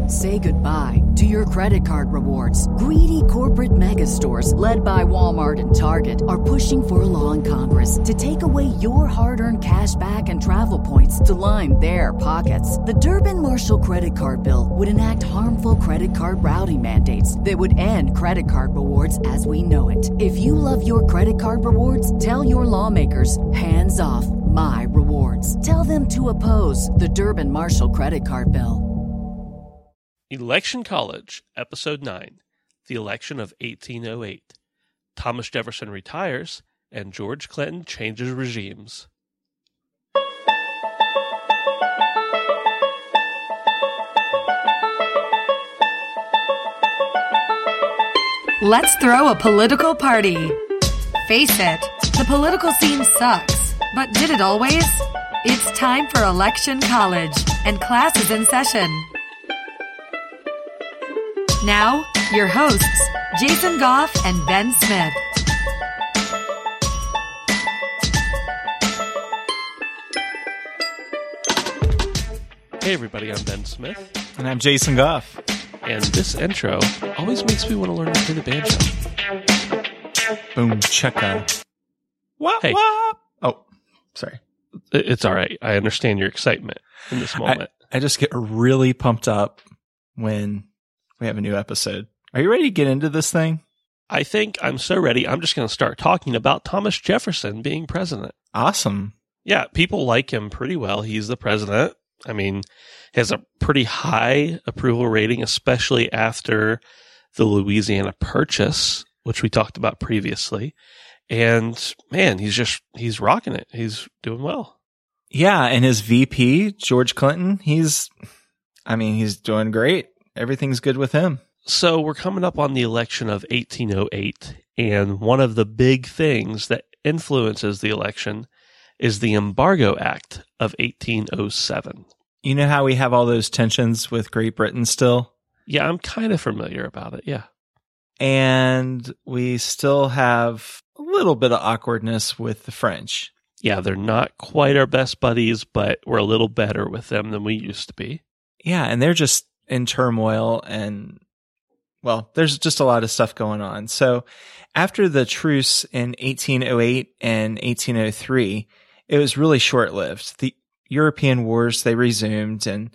Say goodbye to your credit card rewards. Greedy corporate mega stores, led by Walmart and Target, are pushing for a law in Congress to take away your hard-earned cash back and travel points to line their pockets. The Durbin-Marshall credit card bill would enact harmful credit card routing mandates that would end credit card rewards as we know it. If you love your credit card rewards, tell your lawmakers, hands off my rewards. Tell them to oppose the Durbin-Marshall credit card bill. Election College, Episode 9, The Election of 1808. Thomas Jefferson retires, and George Clinton changes regimes. Let's throw a political party. Face it, the political scene sucks. But did it always? It's time for Election College, and class is in session. Now, your hosts, Jason Goff and Ben Smith. Hey everybody, I'm Ben Smith. And I'm Jason Goff. And this intro always makes me want to learn to play the banjo. Boom, checka. Wop, Hey. wop. Oh, sorry. It's all right. I understand your excitement in this moment. I just get really pumped up when we have a new episode. Are you ready to get into this thing? I think I'm so ready. I'm just going to start talking about Thomas Jefferson being president. Awesome. Yeah, people like him pretty well. He's the president. I mean, he has a pretty high approval rating, especially after the Louisiana Purchase, which we talked about previously. And man, he's rocking it. He's doing well. Yeah, and his VP, George Clinton, he's doing great. Everything's good with him. So we're coming up on the election of 1808, and one of the big things that influences the election is the Embargo Act of 1807. You know how we have all those tensions with Great Britain still? Yeah, I'm kind of familiar about it, yeah. And we still have a little bit of awkwardness with the French. Yeah, they're not quite our best buddies, but we're a little better with them than we used to be. Yeah, and they're just in turmoil, and well, there's just a lot of stuff going on. So after the truce in 1808 and 1803, it was really short-lived. The European wars, they resumed, and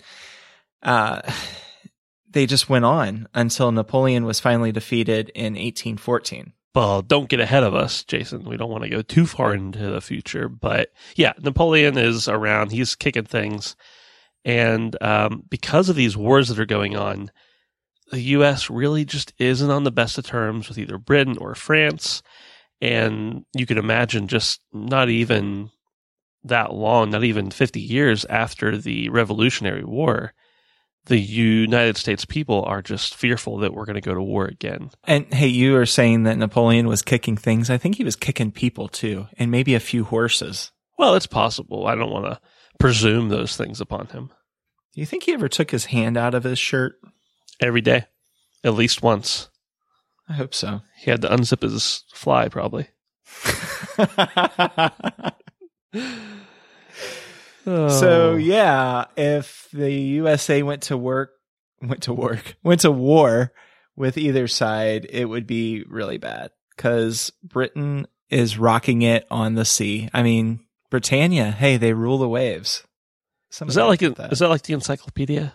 they just went on until Napoleon was finally defeated in 1814. Well, don't get ahead of us, Jason. We don't want to go too far into the future. But yeah, Napoleon is around. He's kicking things. And because of these wars that are going on, the U.S. really just isn't on the best of terms with either Britain or France. And you can imagine just not even that long, not even 50 years after the Revolutionary War, the United States people are just fearful that we're going to go to war again. And hey, you are saying that Napoleon was kicking things. I think he was kicking people too, and maybe a few horses. Well, it's possible. I don't want to presume those things upon him. Do you think he ever took his hand out of his shirt? Every day. At least once. I hope so. He had to unzip his fly, probably. So yeah, if the USA went to war with either side, it would be really bad because Britain is rocking it on the sea. I mean, Britannia, hey, they rule the waves. Is that like the encyclopedia?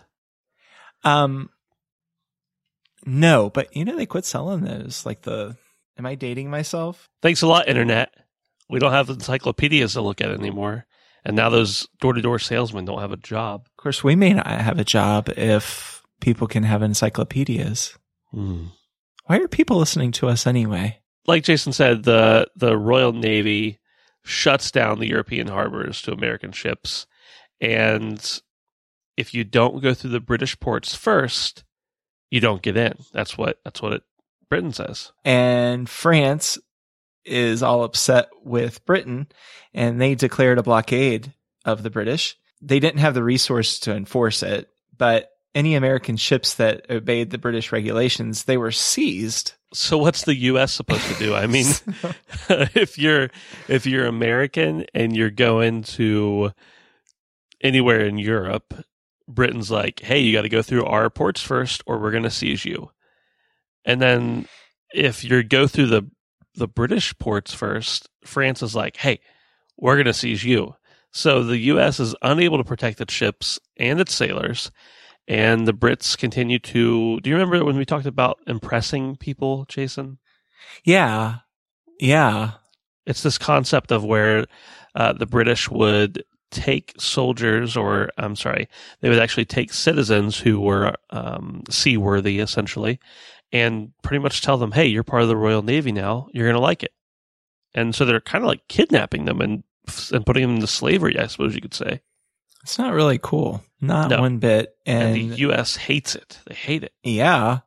No, but they quit selling those. Am I dating myself? Thanks a lot, Internet. We don't have encyclopedias to look at anymore. And now those door-to-door salesmen don't have a job. Of course, we may not have a job if people can have encyclopedias. Why are people listening to us anyway? Like Jason said, the Royal Navy shuts down the European harbors to American ships. And if you don't go through the British ports first, you don't get in. That's what Britain says. And France is all upset with Britain, and they declared a blockade of the British. They didn't have the resource to enforce it, but any American ships that obeyed the British regulations, they were seized. So what's the U.S. supposed to do? I mean, if you're American and you're going to anywhere in Europe, Britain's like, hey, you got to go through our ports first or we're going to seize you. And then if you go through the British ports first, France is like, hey, we're going to seize you. So the U.S. is unable to protect its ships and its sailors. And the Brits continue to... Do you remember when we talked about impressing people, Jason? Yeah. Yeah. It's this concept of where the British would take soldiers, or I'm sorry, they would actually take citizens who were seaworthy, essentially, and pretty much tell them, hey, you're part of the Royal Navy now. You're going to like it. And so they're kind of like kidnapping them and putting them into slavery, I suppose you could say. It's not really cool. Not one bit. And the U.S. hates it. They hate it. Yeah.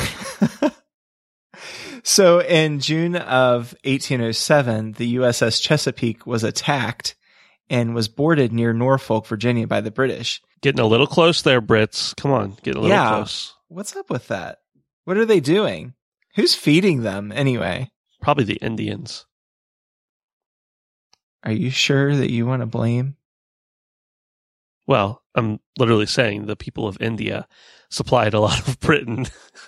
So in June of 1807, the USS Chesapeake was attacked and was boarded near Norfolk, Virginia by the British. Getting a little close there, Brits. Come on, getting a little close. What's up with that? What are they doing? Who's feeding them anyway? Probably the Indians. Are you sure that you want to blame? Well, I'm literally saying the people of India supplied a lot of Britain.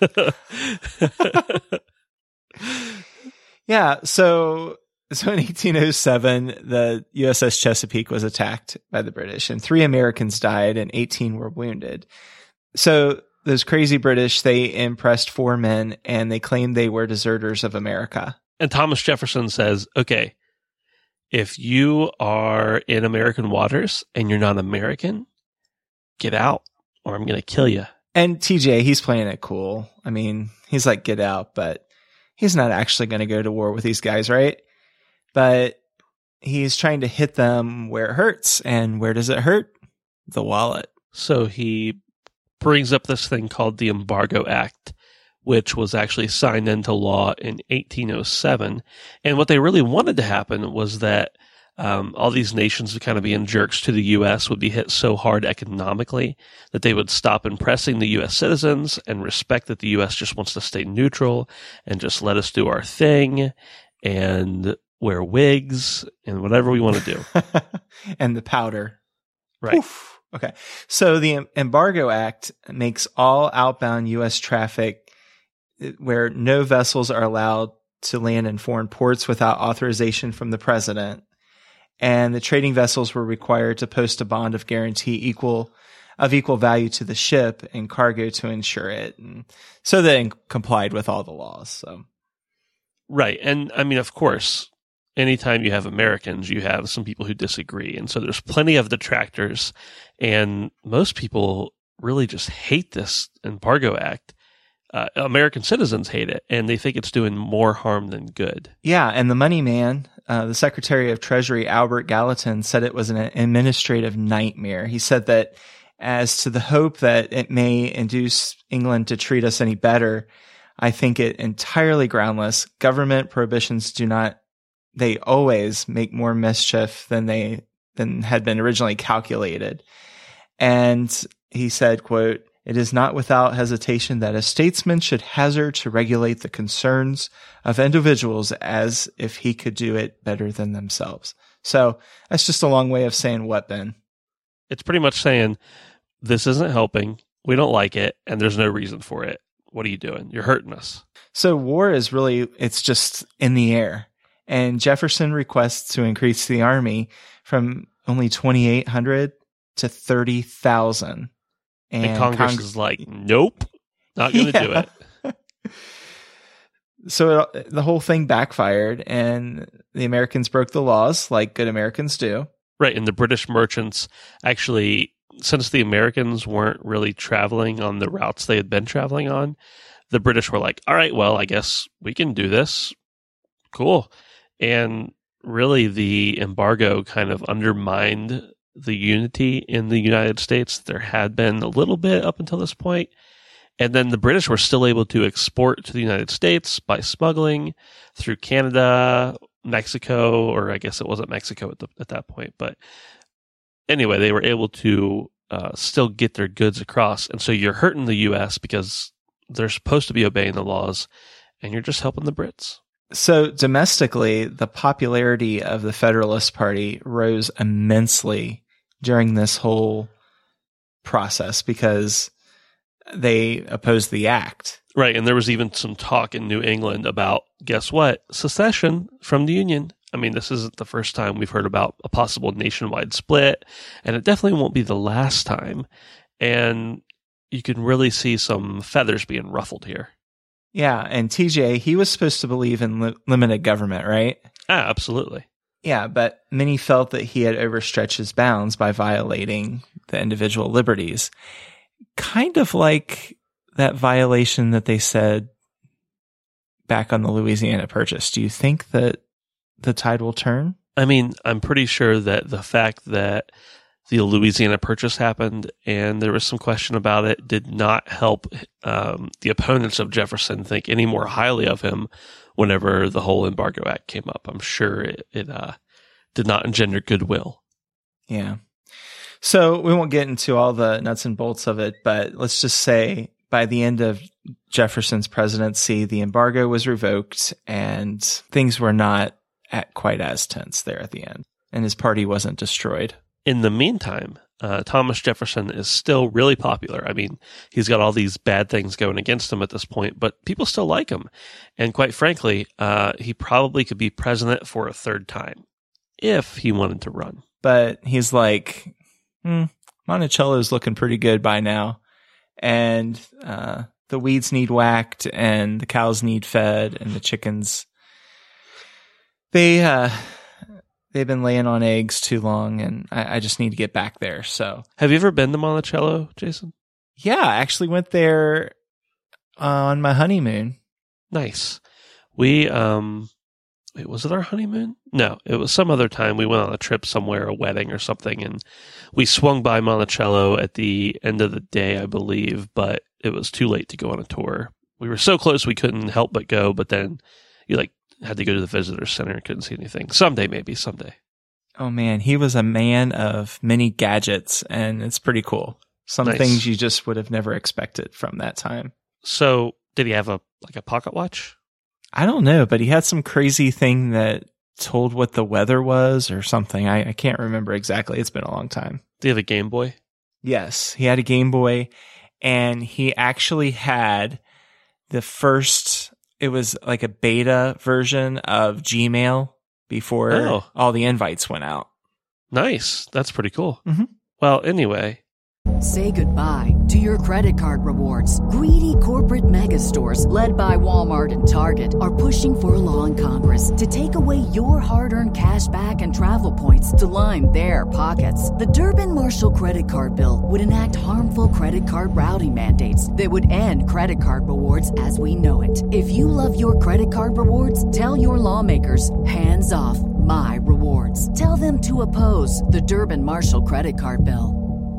Yeah, so in 1807, the USS Chesapeake was attacked by the British, and 3 Americans died and 18 were wounded. So those crazy British, they impressed 4 men, and they claimed they were deserters of America. And Thomas Jefferson says, okay, if you are in American waters and you're not American, get out or I'm going to kill you. And TJ, he's playing it cool. I mean, he's like, get out, but he's not actually going to go to war with these guys, right? But he's trying to hit them where it hurts. And where does it hurt? The wallet. So he brings up this thing called the Embargo Act, which was actually signed into law in 1807. And what they really wanted to happen was that all these nations would kind of being jerks to the U.S. would be hit so hard economically that they would stop impressing the U.S. citizens and respect that the U.S. just wants to stay neutral and just let us do our thing and wear wigs and whatever we want to do. And the powder. Right. Oof. Okay. So the Embargo Act makes all outbound U.S. traffic where no vessels are allowed to land in foreign ports without authorization from the president. And the trading vessels were required to post a bond of guarantee equal value to the ship and cargo to insure it. And so they complied with all the laws. So, right. And I mean, of course, anytime you have Americans, you have some people who disagree. And so there's plenty of detractors. And most people really just hate this Embargo Act. American citizens hate it, and they think it's doing more harm than good. Yeah, and the money man, the Secretary of Treasury, Albert Gallatin, said it was an administrative nightmare. He said that as to the hope that it may induce England to treat us any better, I think it entirely groundless. Government prohibitions they always make more mischief than had been originally calculated. And he said, quote, "It is not without hesitation that a statesman should hazard to regulate the concerns of individuals as if he could do it better than themselves." So that's just a long way of saying what, Ben? It's pretty much saying, this isn't helping, we don't like it, and there's no reason for it. What are you doing? You're hurting us. So war is really, it's just in the air. And Jefferson requests to increase the army from only 2,800 to 30,000. And Congress is like, nope, not going to do it. So the whole thing backfired, and the Americans broke the laws like good Americans do. Right, and the British merchants actually, since the Americans weren't really traveling on the routes they had been traveling on, the British were like, all right, well, I guess we can do this. Cool. And really the embargo kind of undermined the unity in the United States. There had been a little bit up until this point. And then the British were still able to export to the United States by smuggling through Canada, Mexico, or I guess it wasn't Mexico at that point. But anyway, they were able to still get their goods across. And so you're hurting the U.S. because they're supposed to be obeying the laws, and you're just helping the Brits. So domestically, the popularity of the Federalist Party rose immensely during this whole process because they opposed the act. Right. And there was even some talk in New England about, guess what? Secession from the Union. I mean, this isn't the first time we've heard about a possible nationwide split, and it definitely won't be the last time. And you can really see some feathers being ruffled here. Yeah. And TJ, he was supposed to believe in limited government, right? Absolutely. Yeah. But many felt that he had overstretched his bounds by violating the individual liberties. Kind of like that violation that they said back on the Louisiana Purchase. Do you think that the tide will turn? I mean, I'm pretty sure that the fact that the Louisiana Purchase happened and there was some question about it did not help the opponents of Jefferson think any more highly of him whenever the whole Embargo Act came up. I'm sure it did not engender goodwill. Yeah. So we won't get into all the nuts and bolts of it, but let's just say by the end of Jefferson's presidency, the embargo was revoked and things were not quite as tense there at the end, and his party wasn't destroyed. In the meantime, Thomas Jefferson is still really popular. I mean, he's got all these bad things going against him at this point, but people still like him. And quite frankly, he probably could be president for a third time if he wanted to run. But he's like, Monticello's looking pretty good by now. And the weeds need whacked and the cows need fed and the chickens, they've been laying on eggs too long, and I just need to get back there. So, have you ever been to Monticello, Jason? Yeah, I actually went there on my honeymoon. Nice. We wait, was it our honeymoon? No, it was some other time. We went on a trip somewhere, a wedding or something, and we swung by Monticello at the end of the day, I believe, but it was too late to go on a tour. We were so close we couldn't help but go, but then you had to go to the visitor center and couldn't see anything. Someday, maybe. Someday. Oh, man. He was a man of many gadgets, and it's pretty cool. Some Nice. things you just would have never expected from that time. So, did he have a pocket watch? I don't know, but he had some crazy thing that told what the weather was or something. I can't remember exactly. It's been a long time. Did he have a Game Boy? Yes, he had a Game Boy, and he actually had the first, it was like a beta version of Gmail before all the invites went out. Nice. That's pretty cool. Mhm. Well, anyway, Say goodbye to your credit card rewards. Greedy corporate mega stores, led by Walmart and Target, are pushing for a law in Congress to take away your hard-earned cash back and travel points to line their pockets. The Durbin-Marshall credit card bill would enact harmful credit card routing mandates that would end credit card rewards as we know it. If you love your credit card rewards, tell your lawmakers, hands off my rewards. Tell them to oppose the Durbin-Marshall credit card bill.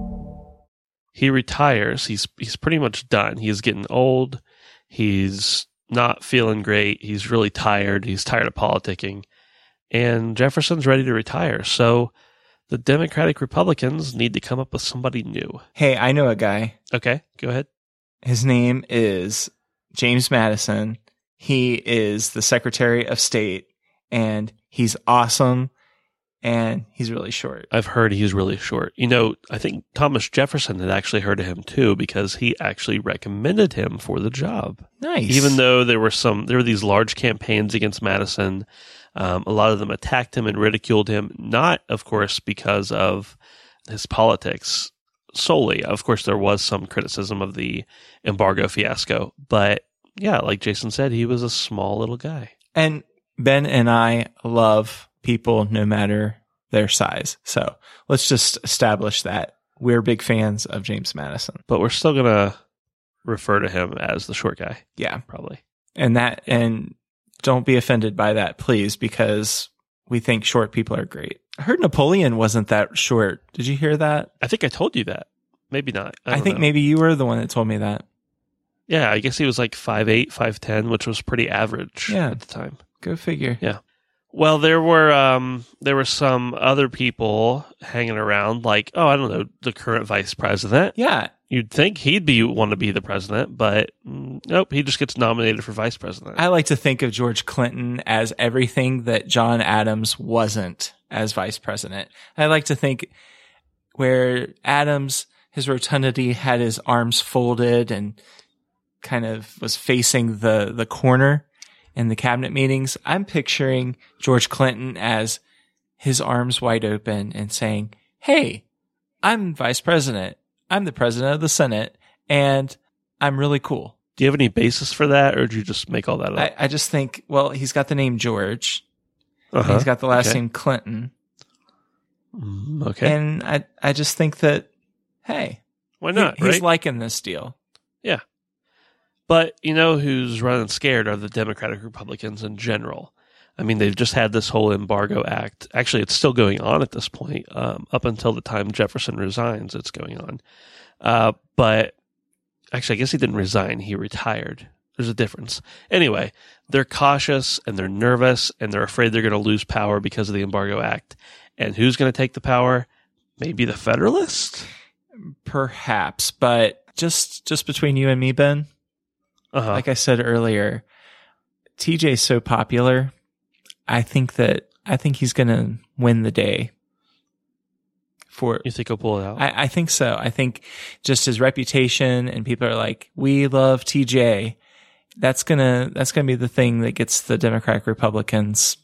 he retires. He's pretty much done. He's getting old. He's not feeling great. He's really tired. He's tired of politicking. And Jefferson's ready to retire. So the Democratic Republicans need to come up with somebody new. Hey, I know a guy. Okay, go ahead. His name is James Madison. He is the Secretary of State, and he's awesome, and he's really short. I've heard he's really short. You know, I think Thomas Jefferson had actually heard of him too, because he actually recommended him for the job. Nice. Even though there were these large campaigns against Madison, a lot of them attacked him and ridiculed him, not, of course, because of his politics solely. Of course, there was some criticism of the embargo fiasco, but yeah, like Jason said, he was a small little guy. And Ben and I love people no matter their size. So let's just establish that we're big fans of James Madison. But we're still going to refer to him as the short guy. Yeah. Probably. And don't be offended by that, please, because we think short people are great. I heard Napoleon wasn't that short. Did you hear that? I think I told you that. Maybe not. I don't think know. maybe you were the one that told me that. Yeah, I guess he was like 5'8", 5'10", which was pretty average at the time. Go figure. Yeah. Well, there were some other people hanging around, like, I don't know, the current vice president. Yeah. You'd think he'd want to be the president, but nope, he just gets nominated for vice president. I like to think of George Clinton as everything that John Adams wasn't as vice president. I like to think where Adams his rotundity, had his arms folded and kind of was facing the corner in the cabinet meetings. I'm picturing George Clinton as his arms wide open and saying, "Hey, I'm vice president. I'm the president of the Senate, and I'm really cool." Do you have any basis for that, or did you just make all that up? I just think, well, he's got the name George. Uh-huh. He's got the last name Clinton. Okay. And I just think that, hey, why not? He's right? liking this deal. Yeah. But you know who's running scared are the Democratic Republicans in general. I mean, they've just had this whole embargo act. Actually, it's still going on at this point. Up until the time Jefferson resigns, it's going on. But actually, I guess he didn't resign. He retired. There's a difference. Anyway, they're cautious and they're nervous and they're afraid they're going to lose power because of the embargo act. And who's going to take the power? Maybe the Federalists? Perhaps. But just between you and me, Ben, like I said earlier, TJ's so popular. I think he's going to win the day. You think he'll pull it out? I think so. I think just his reputation and people are like, we love TJ. That's gonna be the thing that gets the Democratic Republicans,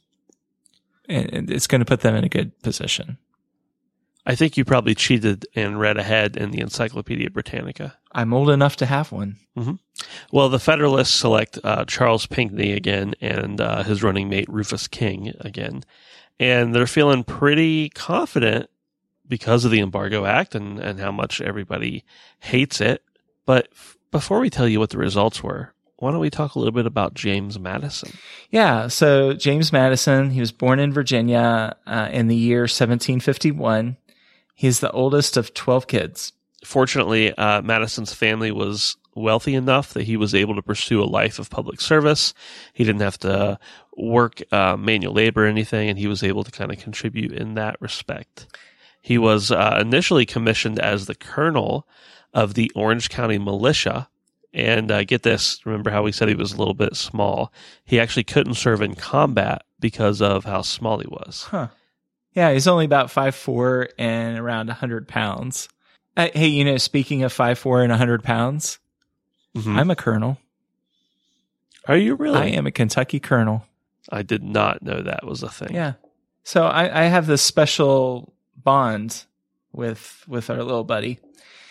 and it's going to put them in a good position. I think you probably cheated and read ahead in the Encyclopedia Britannica. I'm old enough to have one. Mm-hmm. Well, the Federalists select Charles Pinckney again and his running mate Rufus King again. And they're feeling pretty confident because of the Embargo Act and how much everybody hates it. But before we tell you what the results were, why don't we talk a little bit about James Madison? Yeah, so James Madison, he was born in Virginia in the year 1751. He's the oldest of 12 kids. Fortunately, Madison's family was wealthy enough that he was able to pursue a life of public service. He didn't have to work manual labor or anything, and he was able to kind of contribute in that respect. He was initially commissioned as the colonel of the Orange County Militia. And get this, remember how we said he was a little bit small? He actually couldn't serve in combat because of how small he was. Huh. Yeah, he's only about 5'4" and around 100 pounds. Hey, speaking of 5'4" and 100 pounds, I'm a colonel. Are you really? I am a Kentucky colonel. I did not know that was a thing. Yeah. So I have this special bond with our little buddy.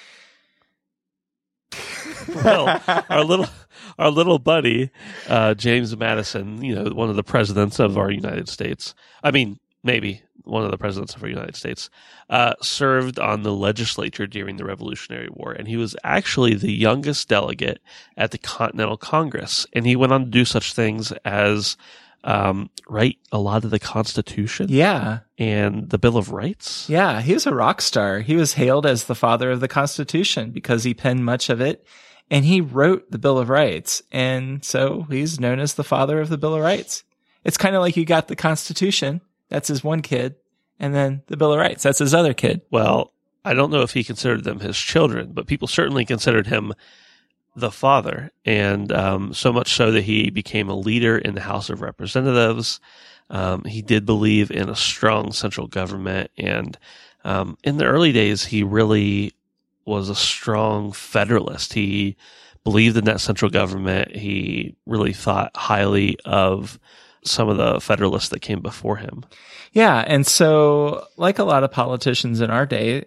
Well, our little buddy, James Madison, one of the presidents of our United States. I mean, maybe one of the presidents of our United States, served on the legislature during the Revolutionary War. And he was actually the youngest delegate at the Continental Congress. And he went on to do such things as write a lot of the Constitution. Yeah. And the Bill of Rights. Yeah, he was a rock star. He was hailed as the father of the Constitution because he penned much of it. And he wrote the Bill of Rights. And so he's known as the father of the Bill of Rights. It's kind of like you got the Constitution. That's his one kid. And then the Bill of Rights. That's his other kid. Well, I don't know if he considered them his children, but people certainly considered him the father. And so much so that he became a leader in the House of Representatives. He did believe in a strong central government. And in the early days, he really was a strong Federalist. He believed in that central government. He really thought highly of some of the Federalists that came before him. Yeah. And so, like a lot of politicians in our day,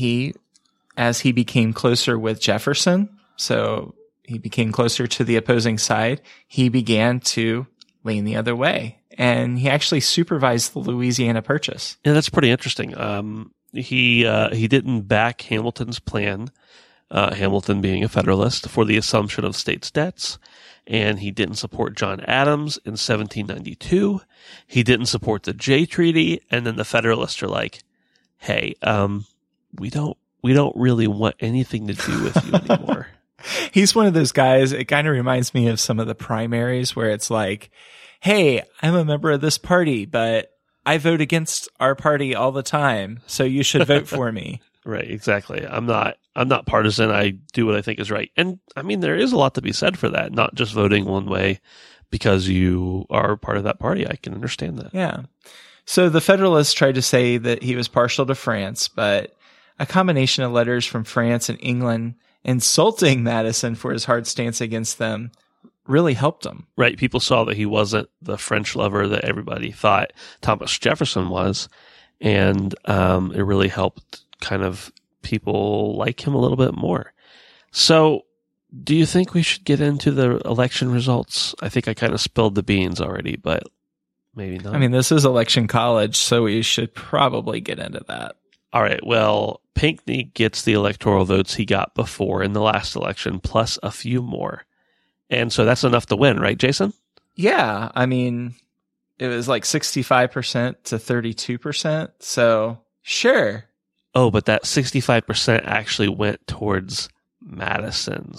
as he became closer with Jefferson, so he became closer to the opposing side, he began to lean the other way. And he actually supervised the Louisiana Purchase. Yeah, that's pretty interesting. He didn't back Hamilton's plan, Hamilton being a Federalist, for the assumption of states' debts. And he didn't support John Adams in 1792. He didn't support the Jay Treaty. And then the Federalists are like, hey, we don't really want anything to do with you anymore. He's one of those guys. It kind of reminds me of some of the primaries where it's like, hey, I'm a member of this party, but I vote against our party all the time, so you should vote for me. Right, exactly. I'm not partisan. I do what I think is right. And I mean, there is a lot to be said for that, not just voting one way because you are part of that party. I can understand that. Yeah. So the Federalists tried to say that he was partial to France, but a combination of letters from France and England insulting Madison for his hard stance against them really helped him. Right. People saw that he wasn't the French lover that everybody thought Thomas Jefferson was. And it really helped kind of people like him a little bit more. So do you think we should get into the election results? I think I kind of spilled the beans already, but maybe not. I mean, this is election college, so we should probably get into that. All right. Well, Pinckney gets the electoral votes he got before in the last election, plus a few more. And so that's enough to win, right, Jason? Yeah. I mean, it was like 65% to 32%. So sure. Oh, but that 65% actually went towards Madison.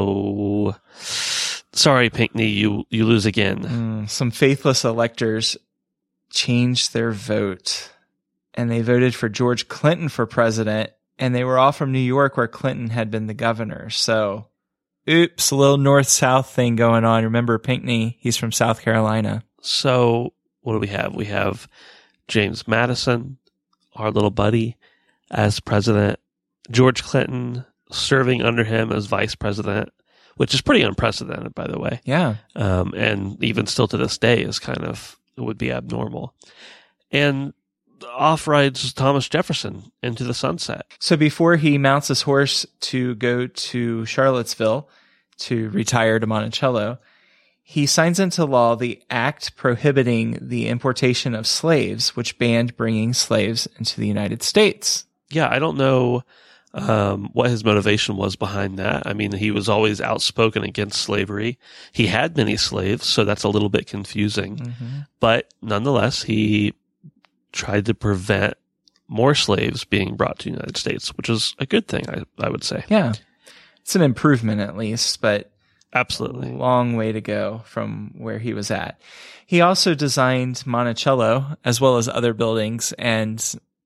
So sorry, Pinckney, you lose again. Some faithless electors changed their vote, and they voted for George Clinton for president, and they were all from New York, where Clinton had been the governor. So oops, a little north-south thing going on. Remember Pinckney, he's from South Carolina. So what do we have? We have James Madison, our little buddy, as president, George Clinton serving under him as vice president, which is pretty unprecedented, by the way. Yeah. And even still to this day is kind of, it would be abnormal. And off rides Thomas Jefferson into the sunset. So before he mounts his horse to go to Charlottesville to retire to Monticello, he signs into law the act prohibiting the importation of slaves, which banned bringing slaves into the United States. Yeah, I don't know what his motivation was behind that. I mean, he was always outspoken against slavery. He had many slaves, so that's a little bit confusing. Mm-hmm. But nonetheless, he tried to prevent more slaves being brought to the United States, which is a good thing, I would say. Yeah. It's an improvement at least, but absolutely a long way to go from where he was at. He also designed Monticello as well as other buildings. And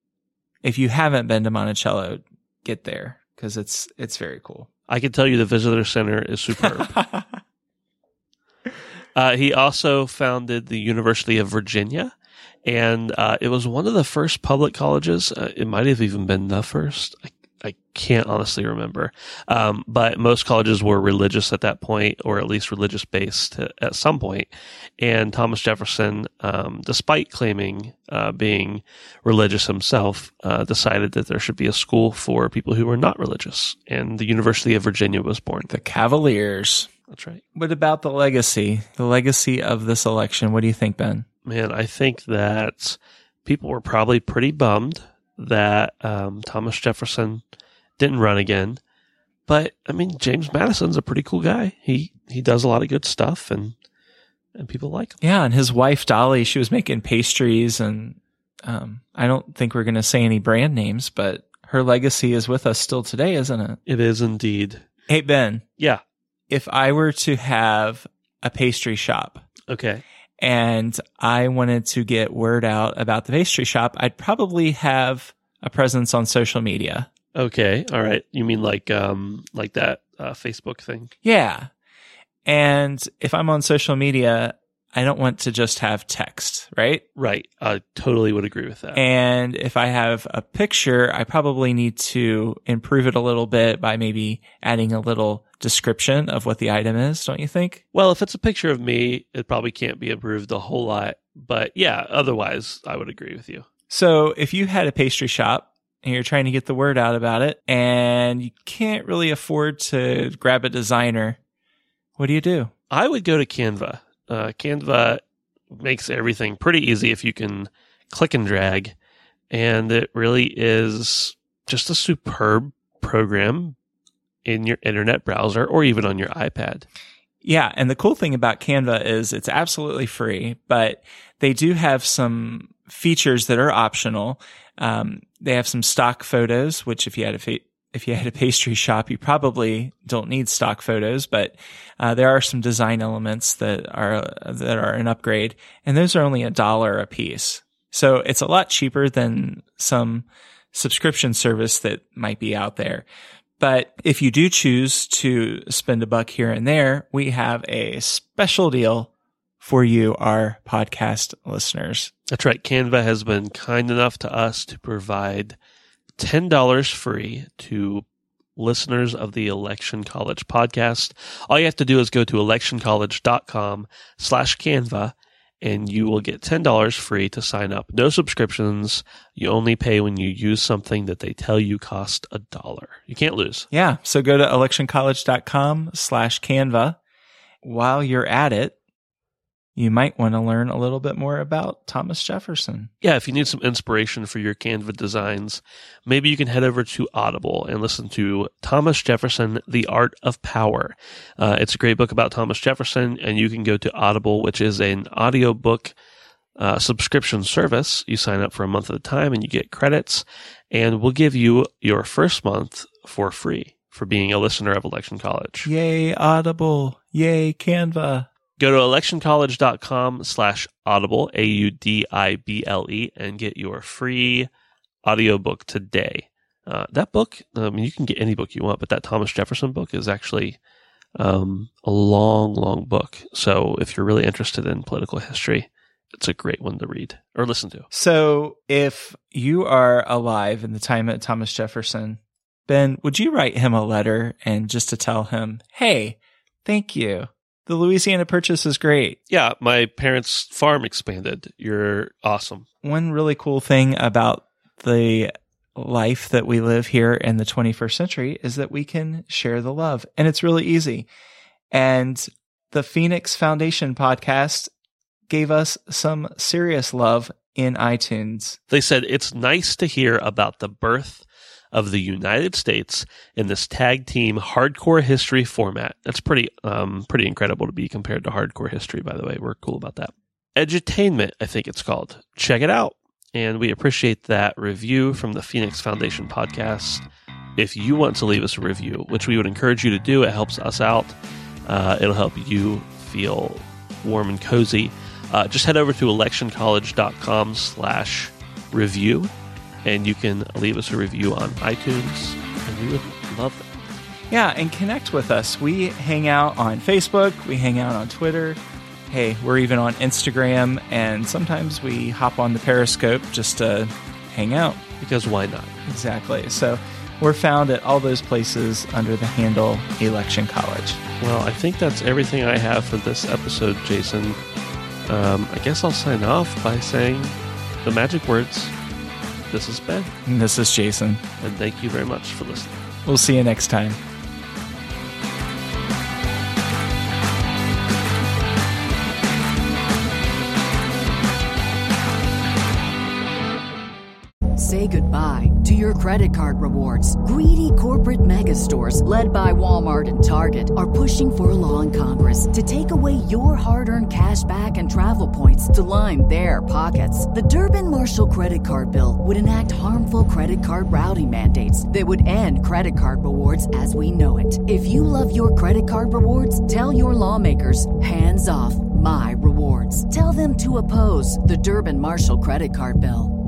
if you haven't been to Monticello, get there because it's very cool. I can tell you the visitor center is superb. He also founded the University of Virginia. And it was one of the first public colleges. It might have even been the first. I can't honestly remember. But most colleges were religious at that point, or at least religious based at some point. And Thomas Jefferson, despite claiming being religious himself, decided that there should be a school for people who were not religious. And the University of Virginia was born. The Cavaliers. That's right. What about the legacy? The legacy of this election. What do you think, Ben? Man, I think that people were probably pretty bummed that Thomas Jefferson didn't run again. But, I mean, James Madison's a pretty cool guy. He does a lot of good stuff, and people like him. Yeah, and his wife, Dolly, she was making pastries, and I don't think we're going to say any brand names, but her legacy is with us still today, isn't it? It is indeed. Hey, Ben. Yeah. If I were to have a pastry shop. Okay. And I wanted to get word out about the pastry shop, I'd probably have a presence on social media. Okay. All right. You mean like that Facebook thing? Yeah. And if I'm on social media, I don't want to just have text, right? Right. I totally would agree with that. And if I have a picture, I probably need to improve it a little bit by maybe adding a little description of what the item is, don't you think? Well, if it's a picture of me, it probably can't be improved a whole lot. But yeah, otherwise, I would agree with you. So if you had a pastry shop and you're trying to get the word out about it and you can't really afford to grab a designer, what do? I would go to Canva. Canva makes everything pretty easy if you can click and drag. And it really is just a superb program in your internet browser or even on your iPad. Yeah. And the cool thing about Canva is it's absolutely free, but they do have some features that are optional. They have some stock photos, which if you had a pastry shop, you probably don't need stock photos, but there are some design elements that are an upgrade, and those are only $1 a piece. So it's a lot cheaper than some subscription service that might be out there. But if you do choose to spend $1 here and there, we have a special deal for you, our podcast listeners. That's right. Canva has been kind enough to us to provide $10 free to listeners of the Election College podcast. All you have to do is go to electioncollege.com/Canva and you will get $10 free to sign up. No subscriptions. You only pay when you use something that they tell you cost $1. You can't lose. Yeah. So go to electioncollege.com/Canva. While you're at it, you might want to learn a little bit more about Thomas Jefferson. Yeah, if you need some inspiration for your Canva designs, maybe you can head over to Audible and listen to Thomas Jefferson, The Art of Power. It's a great book about Thomas Jefferson, and you can go to Audible, which is an audiobook subscription service. You sign up for a month at a time, and you get credits, and we'll give you your first month for free for being a listener of Election College. Yay, Audible. Yay, Canva. Go to electioncollege.com/audible, AUDIBLE, and get your free audiobook today. That book, you can get any book you want, but that Thomas Jefferson book is actually a long, long book. So if you're really interested in political history, it's a great one to read or listen to. So if you are alive in the time of Thomas Jefferson, Ben, would you write him a letter and just to tell him, hey, thank you. The Louisiana Purchase is great. Yeah, my parents' farm expanded. You're awesome. One really cool thing about the life that we live here in the 21st century is that we can share the love, and it's really easy. And the Phoenix Foundation podcast gave us some serious love in iTunes. They said, it's nice to hear about the birth of the United States in this tag team hardcore history format. That's pretty incredible to be compared to hardcore history, by the way. We're cool about that. Edutainment, I think it's called. Check it out. And we appreciate that review from the Phoenix Foundation podcast. If you want to leave us a review, which we would encourage you to do, it helps us out. It'll help you feel warm and cozy. Just head over to electioncollege.com/review. And you can leave us a review on iTunes, and we would love it. Yeah, and connect with us. We hang out on Facebook. We hang out on Twitter. Hey, we're even on Instagram, and sometimes we hop on the Periscope just to hang out. Because why not? Exactly. So we're found at all those places under the handle Election College. Well, I think that's everything I have for this episode, Jason. I guess I'll sign off by saying the magic words. This is Ben. And this is Jason. And thank you very much for listening. We'll see you next time. Say goodbye to your credit card rewards. Greedy corporate mega stores, led by Walmart and Target, are pushing for a law in Congress to take away your hard-earned cash back and travel points to line their pockets. The Durbin-Marshall credit card bill would enact harmful credit card routing mandates that would end credit card rewards as we know it. If you love your credit card rewards, tell your lawmakers, hands off my rewards. Tell them to oppose the Durbin-Marshall credit card bill.